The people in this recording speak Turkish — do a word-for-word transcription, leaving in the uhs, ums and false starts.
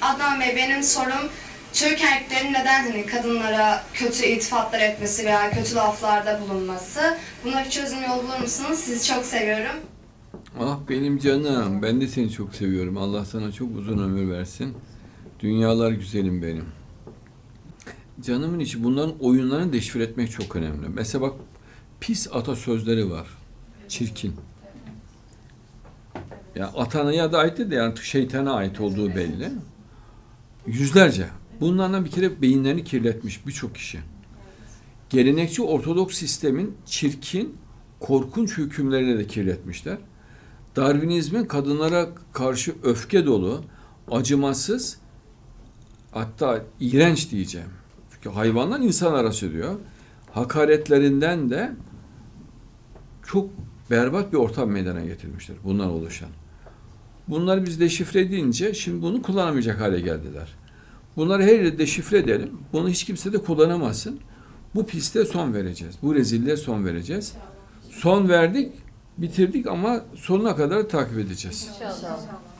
Adnan Bey, benim sorum Türk erkeklerin neden hani kadınlara kötü iltifatlar etmesi veya kötü laflarda bulunması? Buna bir çözüm yolu bulur musunuz? Sizi çok seviyorum. Ah benim canım, ben de seni çok seviyorum. Allah sana çok uzun ömür versin. Dünyalar güzelim benim. Canımın içi, bunların oyunlarını deşifre etmek çok önemli. Mesela bak, pis atasözleri var. Çirkin. Ya atanaya da ait değil de yani şeytana ait olduğu belli. Yüzlerce. Bunlardan bir kere beyinlerini kirletmiş birçok kişi. Gelenekçi Ortodoks sistemin çirkin, korkunç hükümlerini de kirletmişler. Darwinizmin kadınlara karşı öfke dolu, acımasız, hatta iğrenç diyeceğim. Çünkü hayvandan insan arası diyor. Hakaretlerinden de çok berbat bir ortam meydana getirmişler bundan oluşan. Bunları biz deşifre edince şimdi bunu kullanamayacak hale geldiler. Bunları her yerde deşifre edelim. Bunu hiç kimse de kullanamasın. Bu piste son vereceğiz. Bu rezilliğe son vereceğiz. Son verdik, bitirdik ama sonuna kadar takip edeceğiz. İnşallah.